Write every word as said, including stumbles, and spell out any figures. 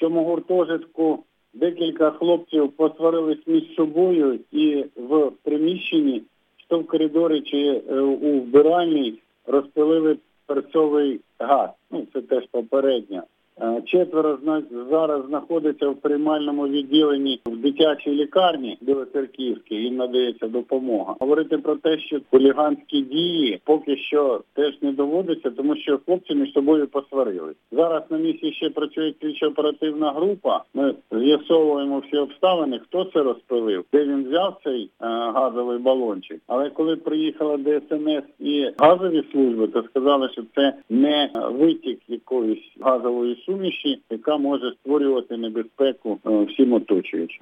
цьому гуртожитку декілька хлопців посварились між собою і в приміщенні, що в коридорі чи у вбиральні, розпилили перцовий газ. Ну, це теж попередньо. Четверо зараз знаходиться в приймальному відділенні в дитячій лікарні Білоцерківській, їм надається допомога. Говорити про те, що хуліганські дії поки що теж не доводиться, тому що хлопці між собою посварились. Зараз на місці ще працює слідчо-оперативна група. Ми з'ясовуємо всі обставини, хто це розпилив, де він взяв цей е, газовий балончик. Але коли приїхала Де Ес Ен Ес і газові служби, то сказали, що це не витік якоїсь газової суміші, яка може створювати небезпеку всім оточуючим.